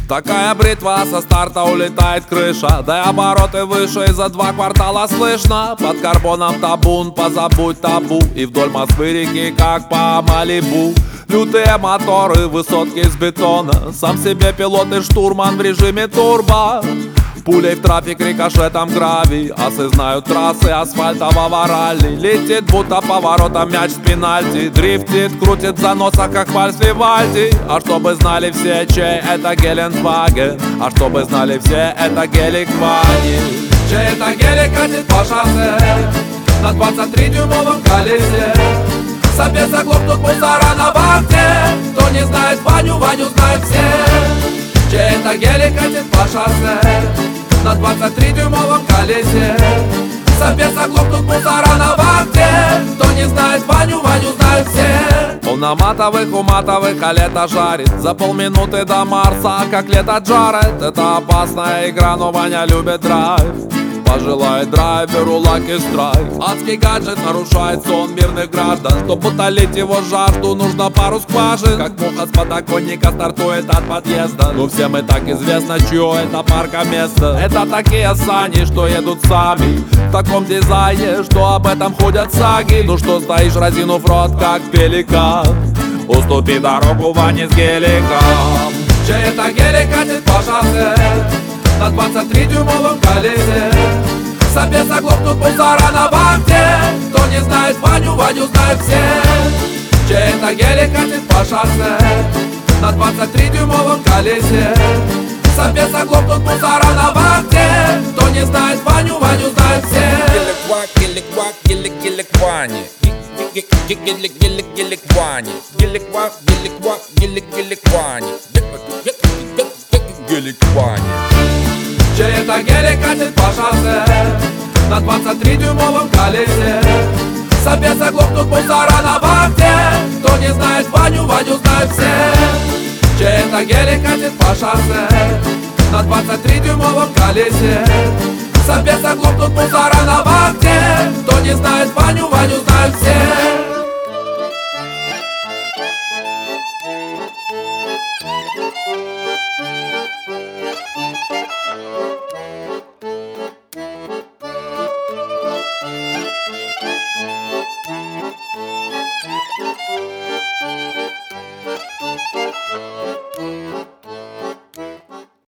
Такая бритва, со старта улетает крыша. Да и обороты выше, и за 2 квартала слышно. Под карбоном табун, позабудь табу. И вдоль Москвы реки, как по Малибу. Лютые моторы, высотки из бетона. Сам себе пилот и штурман в режиме турбо. Пулей в трафик, рикошетом гравий. Асы знают трассы асфальтового ралли. Летит будто поворотом мяч с пенальти. Дрифтит, крутит в заносах, как вальс Вивальди. А чтобы знали все, чей это Геленваген. А чтобы знали все, это гелик Вани. Чей это гелик катит по шоссе на 23-дюймовом колесе. Собес заглохнут мусора на вахте. Кто не знает Ваню, Ваню знают все. Чей это гелик катит по шоссе на 23-дюймовом колесе. Собес заглохнут мусора на вахте. Кто не знает Ваню, Ваню знают все. Он на матовых, у матовых, а лето жарит. За полминуты до Марса, как лето Джаред. Это опасная игра, но Ваня любит драйв. Пожелает драйверу Lucky Strike. Адский гаджет нарушает сон мирных граждан. Чтоб утолить его жажду, нужно пару скважин. Как муха с подоконника стартует от подъезда. Ну всем и так известно, чье это паркоместо. Это такие сани, что едут сами. В таком дизайне, что об этом ходят саги. Ну что стоишь, разинув рот, как пеликан? Уступи дорогу Ване с геликом. Чей это гелик катит по шоссе на 23-дюймовом колесе. Собес заглохнут мусора на вахте. Кто не знает Ваню, Ваню знают все. Чей это гелик катит по шоссе на 23-дюймовом колесе. Собес заглохнут мусора на вахте. Кто не знает Ваню, Ваню знают все. Гелик Вани. Гелик Вани. Гелик Вани. Гелик Вани. Чей это гелик катит по шоссе на 23-дюймовом колесе. Собес заглохнут мусора на вахте. Кто не знает Ваню, Ваню знают все. Чей это гелик катит по шоссе на 23-дюймовом колесе. Собес заглохнут мусора на вахте. Кто не знает Ваню, Ваню